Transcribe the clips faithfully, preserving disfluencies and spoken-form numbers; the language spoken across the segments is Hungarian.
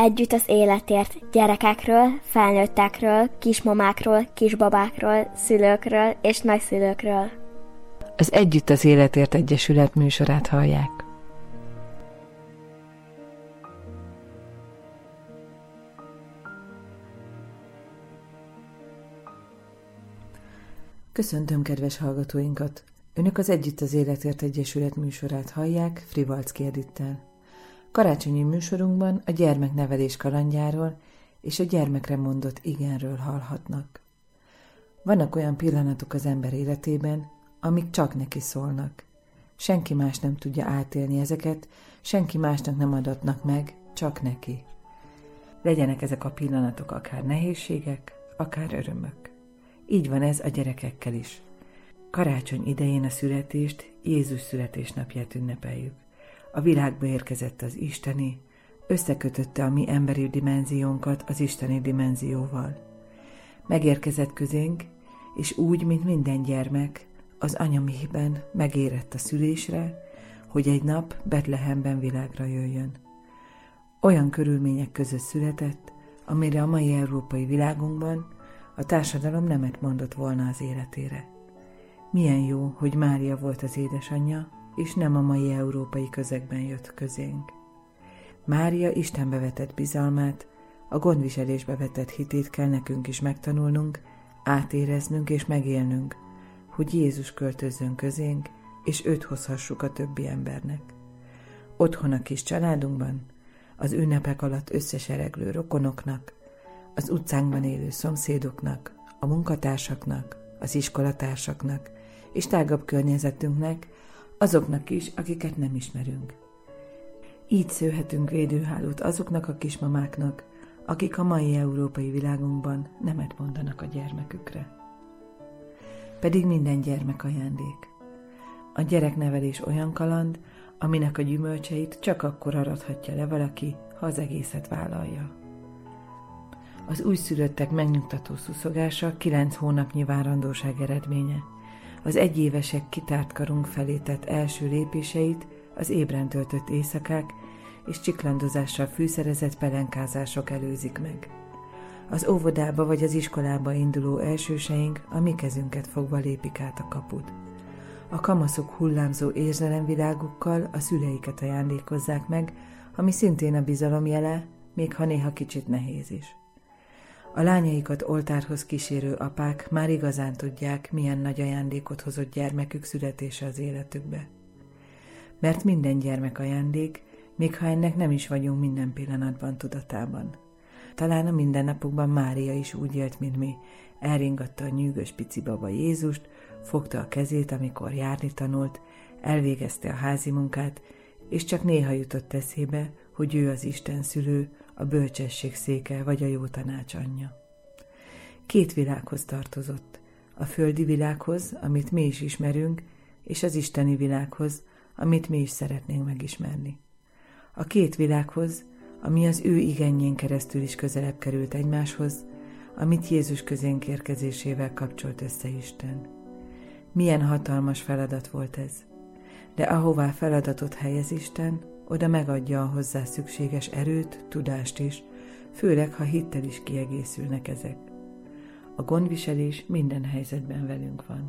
Együtt az életért gyerekekről, felnőttekről, kismamákról, kisbabákról, szülőkről és nagyszülőkről. Az Együtt az életért Egyesület műsorát hallják. Köszöntöm kedves hallgatóinkat! Önök az Együtt az életért Egyesület műsorát hallják Frivalczky Edittel. Karácsonyi műsorunkban a gyermeknevelés kalandjáról és a gyermekre mondott igenről hallhatnak. Vannak olyan pillanatok az ember életében, amik csak neki szólnak. Senki más nem tudja átélni ezeket, senki másnak nem adatnak meg, csak neki. Legyenek ezek a pillanatok akár nehézségek, akár örömök. Így van ez a gyerekekkel is. Karácsony idején a születést, Jézus születésnapját ünnepeljük. A világba érkezett az isteni, összekötötte a mi emberi dimenziónkat az isteni dimenzióval. Megérkezett közénk, és úgy, mint minden gyermek, az anyaméhben megérett a szülésre, hogy egy nap Betlehemben világra jöjjön. Olyan körülmények között született, amire a mai európai világunkban a társadalom nemet mondott volna az életére. Milyen jó, hogy Mária volt az édesanyja, és nem a mai európai közegben jött közénk. Mária Istenbe vetett bizalmát, a gondviselésbe vetett hitét kell nekünk is megtanulnunk, átéreznünk és megélnünk, hogy Jézus költözzön közénk, és őt hozhassuk a többi embernek. Otthon a kis családunkban, az ünnepek alatt összesereglő rokonoknak, az utcánkban élő szomszédoknak, a munkatársaknak, az iskolatársaknak, és tágabb környezetünknek, azoknak is, akiket nem ismerünk. Így szőhetünk védőhálót azoknak a kismamáknak, akik a mai európai világunkban nemet mondanak a gyermekükre. Pedig minden gyermek ajándék. A gyereknevelés olyan kaland, aminek a gyümölcseit csak akkor arathatja le valaki, ha az egészet vállalja. Az újszülöttek megnyugtató szuszogása kilenc hónapnyi várandóság eredménye. Az egyévesek kitárt karunk felé tett első lépéseit az ébren töltött éjszakák és csiklandozással fűszerezett pelenkázások előzik meg. Az óvodába vagy az iskolába induló elsőseink a mi kezünket fogva lépik át a kaput. A kamaszok hullámzó érzelemvilágukkal a szüleiket ajándékozzák meg, ami szintén a bizalom jele, még ha néha kicsit nehéz is. A lányaikat oltárhoz kísérő apák már igazán tudják, milyen nagy ajándékot hozott gyermekük születése az életükbe. Mert minden gyermek ajándék, még ha ennek nem is vagyunk minden pillanatban tudatában. Talán a mindennapokban Mária is úgy élt, mint mi. Elringatta a nyűgös pici baba Jézust, fogta a kezét, amikor járni tanult, elvégezte a házi munkát, és csak néha jutott eszébe, hogy ő az Isten szülő, a bölcsesség széke vagy a jó tanács anyja. Két világhoz tartozott, a földi világhoz, amit mi is ismerünk, és az isteni világhoz, amit mi is szeretnénk megismerni. A két világhoz, ami az ő igenjén keresztül is közelebb került egymáshoz, amit Jézus közénk érkezésével kapcsolt össze Isten. Milyen hatalmas feladat volt ez, de ahová feladatot helyez Isten, oda megadja a hozzá szükséges erőt, tudást is, főleg, ha hittel is kiegészülnek ezek. A gondviselés minden helyzetben velünk van.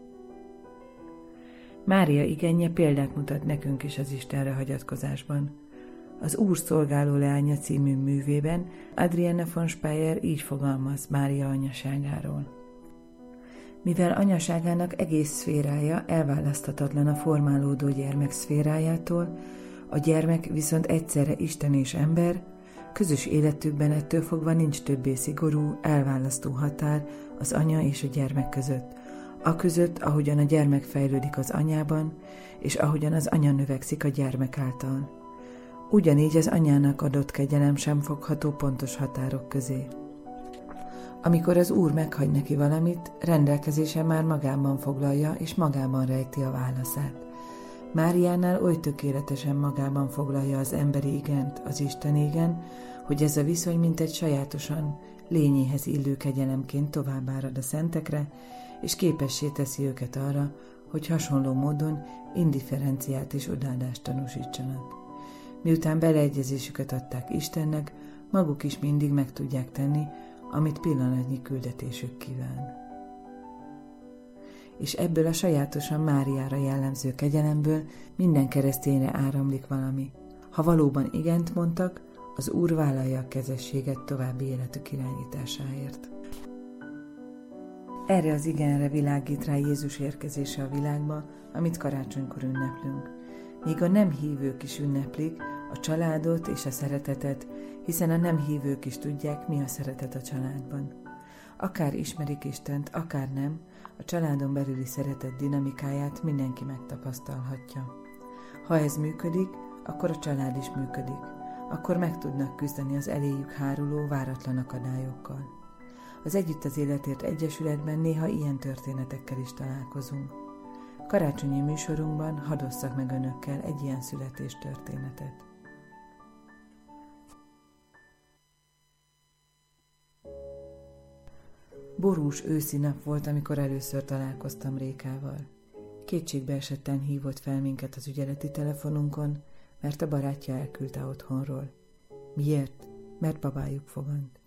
Mária igenje példát mutat nekünk is az Istenre hagyatkozásban. Az Úr szolgáló leánya című művében Adrienne von Speyer így fogalmaz Mária anyaságáról. Mivel anyaságának egész szférája elválaszthatatlan a formálódó gyermek szférájától, a gyermek viszont egyszerre Isten és ember, közös életükben ettől fogva nincs többé szigorú, elválasztó határ az anya és a gyermek között, aközött, ahogyan a gyermek fejlődik az anyában, és ahogyan az anya növekszik a gyermek által. Ugyanígy az anyának adott kegyelem sem fogható pontos határok közé. Amikor az Úr meghagy neki valamit, rendelkezése már magában foglalja és magában rejti a válaszát. Máriánál oly tökéletesen magában foglalja az emberi igent, az Isten igen, hogy ez a viszony mintegy sajátosan, lényéhez illő kegyelemként tovább árad a szentekre, és képessé teszi őket arra, hogy hasonló módon indifferenciát és odaadást tanúsítsanak. Miután beleegyezésüket adták Istennek, maguk is mindig meg tudják tenni, amit pillanatnyi küldetésük kíván. És ebből a sajátosan Máriára jellemző kegyelemből minden keresztényre áramlik valami. Ha valóban igent mondtak, az Úr vállalja a kezességet további életük irányításáért. Erre az igenre világít rá Jézus érkezése a világba, amit karácsonykor ünneplünk. Míg a nem hívők is ünneplik a családot és a szeretetet, hiszen a nem hívők is tudják, mi a szeretet a családban. Akár ismerik Istent, akár nem, a családon belüli szeretet dinamikáját mindenki megtapasztalhatja. Ha ez működik, akkor a család is működik. Akkor meg tudnak küzdeni az eléjük háruló váratlan akadályokkal. Az Együtt az Életért Egyesületben néha ilyen történetekkel is találkozunk. Karácsonyi műsorunkban hadd osszak meg önökkel egy ilyen születéstörténetet. Borús őszi nap volt, amikor először találkoztam Rékával. Kétségbe esetten hívott fel minket az ügyeleti telefonunkon, mert a barátja elküldte otthonról. Miért? Mert babájuk fogant.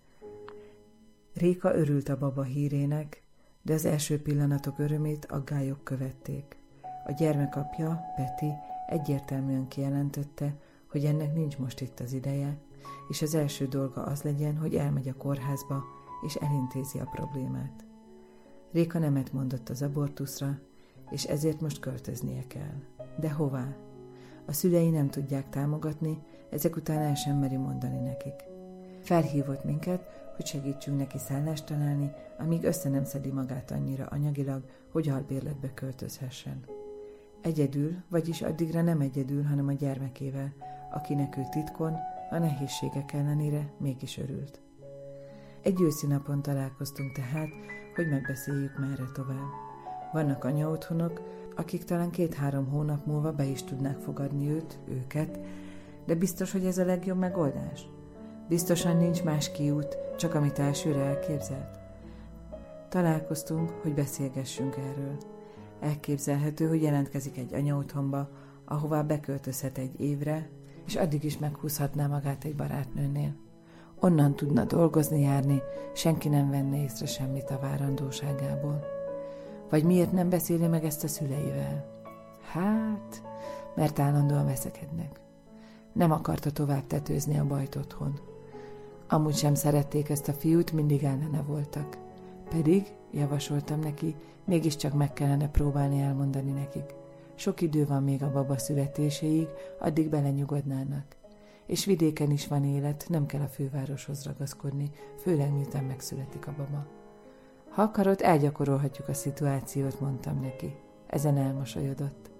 Réka örült a baba hírének, de az első pillanatok örömét aggályok követték. A gyermek apja, Peti, egyértelműen kijelentette, hogy ennek nincs most itt az ideje, és az első dolga az legyen, hogy elmegy a kórházba, és elintézi a problémát. Réka nemet mondott az abortuszra, és ezért most költöznie kell. De hová? A szülei nem tudják támogatni, ezek után el sem meri mondani nekik. Felhívott minket, hogy segítsünk neki szállást találni, amíg össze nem szedi magát annyira anyagilag, hogy albérletbe költözhessen. Egyedül, vagyis addigra nem egyedül, hanem a gyermekével, akinek ő titkon, a nehézségek ellenére mégis örült. Egy őszi napon találkoztunk tehát, hogy megbeszéljük merre tovább. Vannak anyaotthonok, akik talán két-három hónap múlva be is tudnák fogadni őt, őket, de biztos, hogy ez a legjobb megoldás? Biztosan nincs más kiút, csak amit elsőre elképzelt. Találkoztunk, hogy beszélgessünk erről. Elképzelhető, hogy jelentkezik egy anyaotthonba, ahová beköltözhet egy évre, és addig is meghúzhatná magát egy barátnőnél. Onnan tudna dolgozni, járni, senki nem venne észre semmit a várandóságából. Vagy miért nem beszéli meg ezt a szüleivel? Hát, mert állandóan veszekednek. Nem akarta tovább tetőzni a bajt otthon. Amúgy sem szerették ezt a fiút, mindig ellene voltak. Pedig, javasoltam neki, mégiscsak meg kellene próbálni elmondani nekik. Sok idő van még a baba születéséig, addig belenyugodnának. És vidéken is van élet, nem kell a fővároshoz ragaszkodni, főleg miután megszületik a baba. Ha akarod, elgyakorolhatjuk a szituációt, mondtam neki. Ezen elmosolyodott.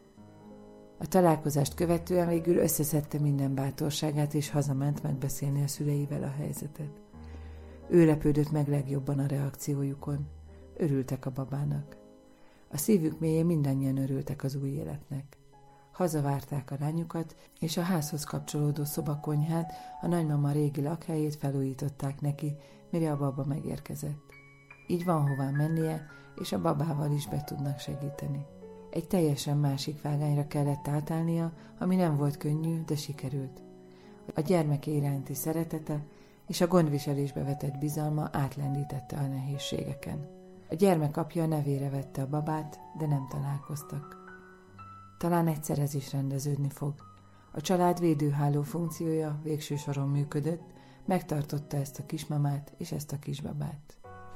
A találkozást követően végül összeszedte minden bátorságát, és hazament megbeszélni a szüleivel a helyzetet. Ő lepődött meg legjobban a reakciójukon. Örültek a babának. A szívük mélyén mindannyian örültek az új életnek. Hazavárták a lányukat, és a házhoz kapcsolódó szobakonyhát, a nagymama régi lakhelyét felújították neki, mire a baba megérkezett. Így van hová mennie, és a babával is be tudnak segíteni. Egy teljesen másik vágányra kellett átállnia, ami nem volt könnyű, de sikerült. A gyermeke iránti szeretete és a gondviselésbe vetett bizalma átlendítette a nehézségeken. A gyermek apja nevére vette a babát, de nem találkoztak. Talán egyszer ez is rendeződni fog. A család védőháló funkciója végső soron működött, megtartotta ezt a kismamát és ezt a kisbabát.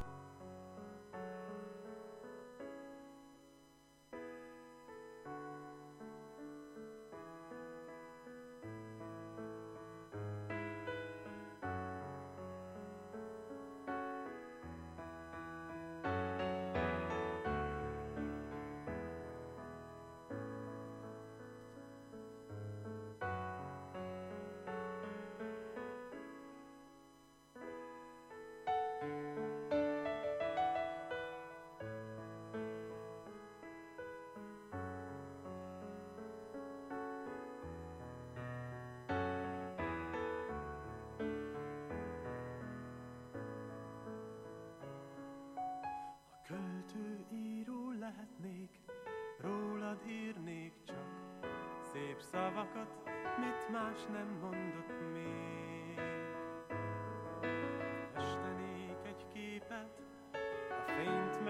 Költőíró lehetnék, rólad írnék csak szép szavakat, mit más nem mondott még.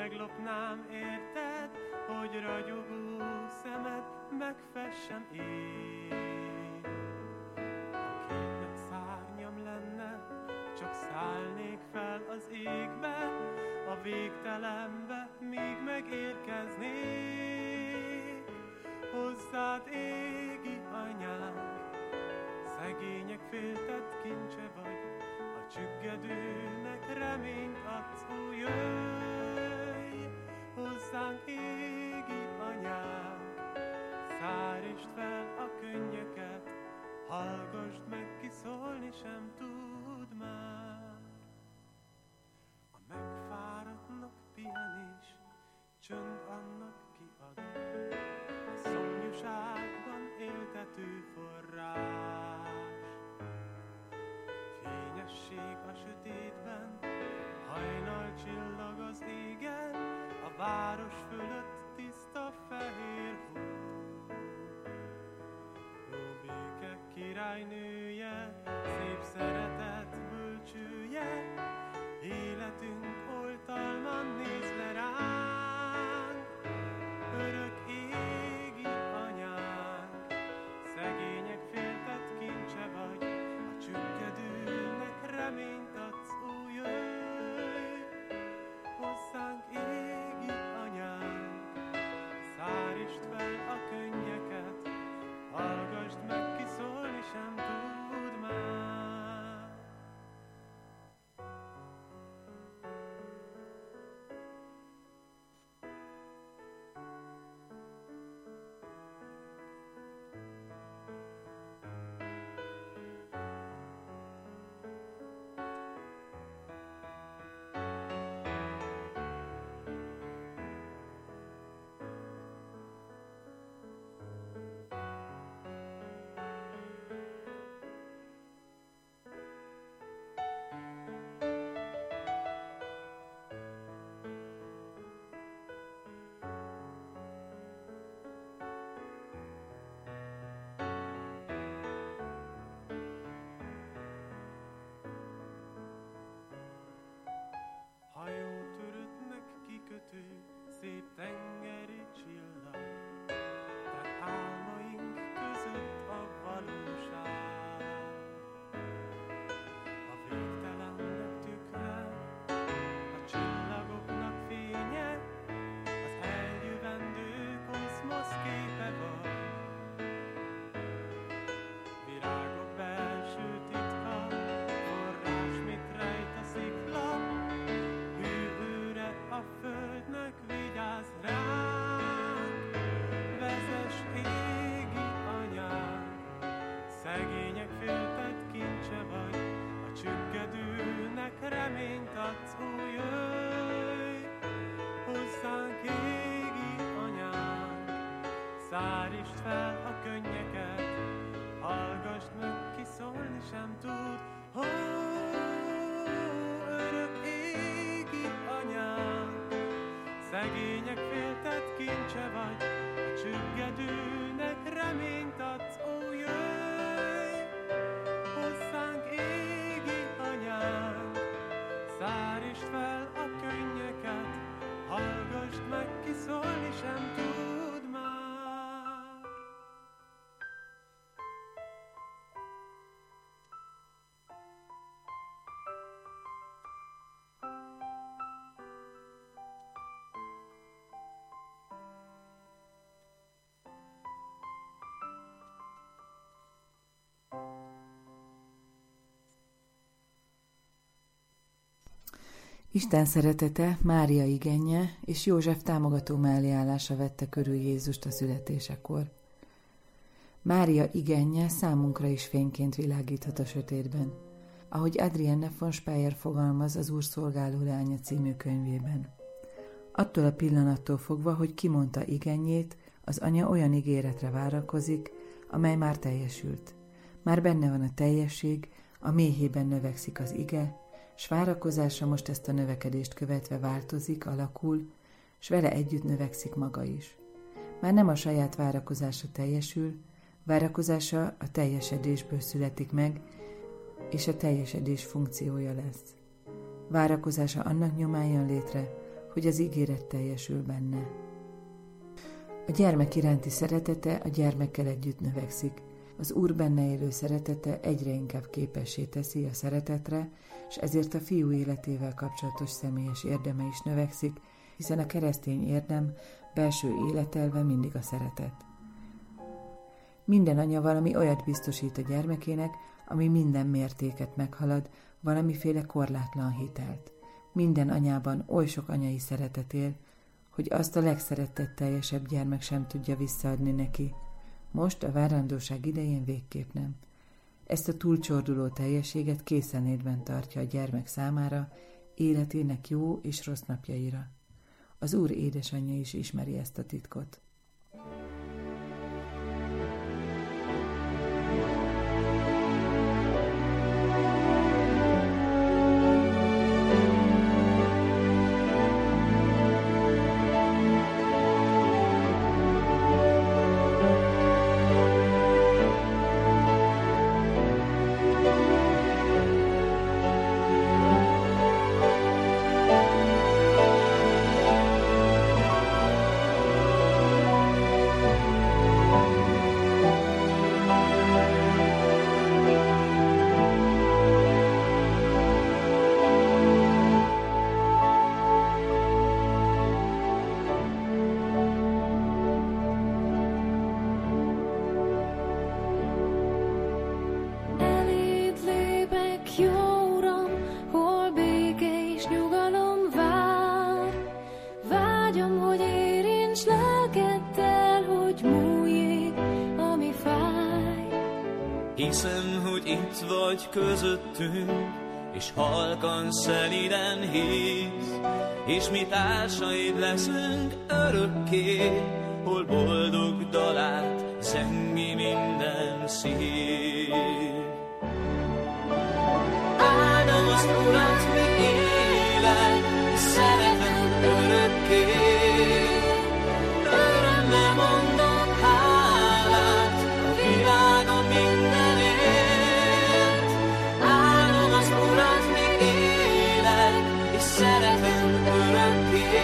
meglopnám érted, hogy ragyogó szemed megfessem én. Ha kétnek szárnyam lenne, csak szállnék fel az égbe, a végtelenbe, míg megérkeznék. Hozzád, égi anyánk, szegények féltett kincse vagy, a csüggedőnek reményt adsz, ó, jöjj! Hozzánk, égi anyánk, szárítsd fel a könnyeket, hallgassd meg, ki szólni sem tud már. A megfáradtnak pihenés, csönd annak kiad, a szomjúságban éltető forrás. Fényesség a sötétben, hajnal csillag az égen, a város fölött tiszta fehér hó. Ó, béke királynője, szép szeretet bölcsője, életünk oltalman néz le ránk. Örök égi anyánk, szegények féltett kincse vagy, a csüggedőnek reményt adsz, ó, jöjj! Hozzánk, égi anyánk, szárítsd fel a könnyeket, hallgassd meg, ki szólni sem tud már. Szép tengeri csillag, de álmaink között a valóság. A végtelennek tükre, a csillagoknak fénye, az eljövendő kozmosz képe vagy. Virágok belső titka, forrás, mit rejt a szikla, hűvőre a földnek vigyázz ránk. Vezess, égi anyánk, szegények féltett kincse vagy, a csüggedőnek reményt adsz, ó, jöjj! Hozzánk, égi anyánk, szárítsd fel a könnyeket, hallgassd meg, ki szólni sem tud. Ó, örök égi anyánk, szegények féltett kincse vagy, a csüggedőnek reményt adsz, ó, jöjj! Hozzánk, égi anyánk, szárítsd fel a könnyeket, hallgassd meg, ki szólni sem tud már. Isten szeretete, Mária igennye és József támogató melléállása vette körül Jézust a születésekor. Mária igennye számunkra is fényként világíthat a sötétben, ahogy Adrienne von Speyer fogalmaz az Úr szolgáló lánya című könyvében. Attól a pillanattól fogva, hogy kimondta igennyét, az anya olyan ígéretre várakozik, amely már teljesült. Már benne van a teljesség, a méhében növekszik az ige, s várakozása most ezt a növekedést követve változik, alakul, s vele együtt növekszik maga is. Már nem a saját várakozása teljesül, várakozása a teljesedésből születik meg, és a teljesedés funkciója lesz. Várakozása annak nyomán jön létre, hogy az ígéret teljesül benne. A gyermek iránti szeretete a gyermekkel együtt növekszik. Az Úr benne élő szeretete egyre inkább képessé teszi a szeretetre, és ezért a fiú életével kapcsolatos személyes érdeme is növekszik, hiszen a keresztény érdem belső életelve mindig a szeretet. Minden anya valami olyat biztosít a gyermekének, ami minden mértéket meghalad, valamiféle korlátlan hitelt. Minden anyában oly sok anyai szeretet él, hogy azt a legszeretetteljesebb gyermek sem tudja visszaadni neki. Most a várandóság idején végképp nem. Ezt a túlcsorduló teljességet készenlétben tartja a gyermek számára, életének jó és rossz napjaira. Az Úr édesanyja is ismeri ezt a titkot. Hiszem, hogy itt vagy közöttünk, és halkan szeliden hívsz, és mi társaid leszünk örökké, hol boldog dalát zengi minden szív. Áldom az Urat, míg élek, és szeretem örökké, örömmel mondom hálát a világon mindenért. Áldom az Urat, míg élek, és szeretem örökké,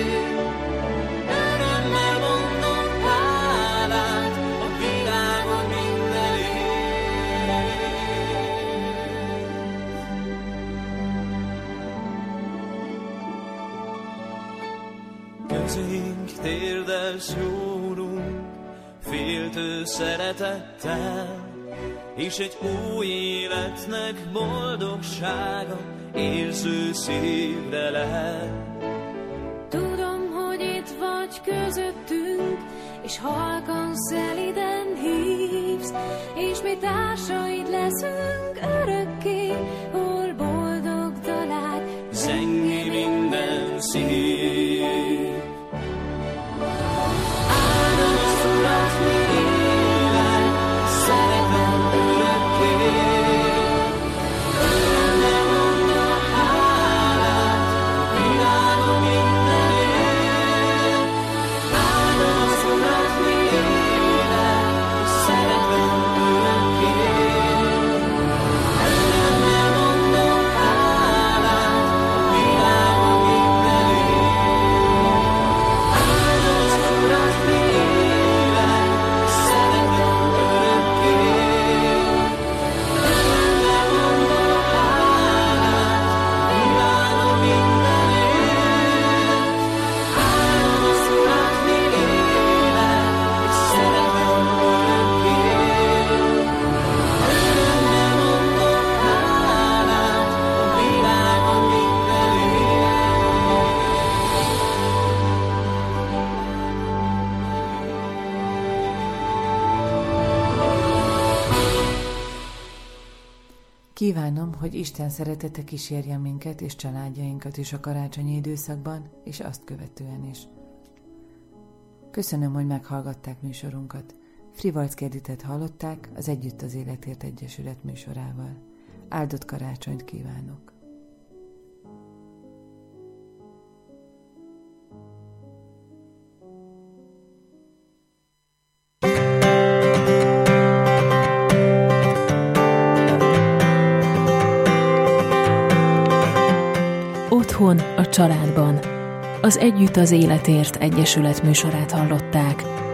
örömmel mondom hálát a világon mindenért. Közénk térdelsz, jó Urunk, féltő szeretettel, és egy új életnek boldogsága érző szívre lel. Tudom, hogy itt vagy közöttünk, és halkan szeliden hívsz, és mi társaid leszünk örökké, hol boldog dalát zengi minden szív. Kívánom, hogy Isten szeretete kísérjen minket és családjainkat is a karácsonyi időszakban, és azt követően is. Köszönöm, hogy meghallgatták műsorunkat. Frivalczky Editet hallották az Együtt az Életért Egyesület műsorával. Áldott karácsonyt kívánok! Otthon a családban. Az Együtt az Életért Egyesület műsorát hallották.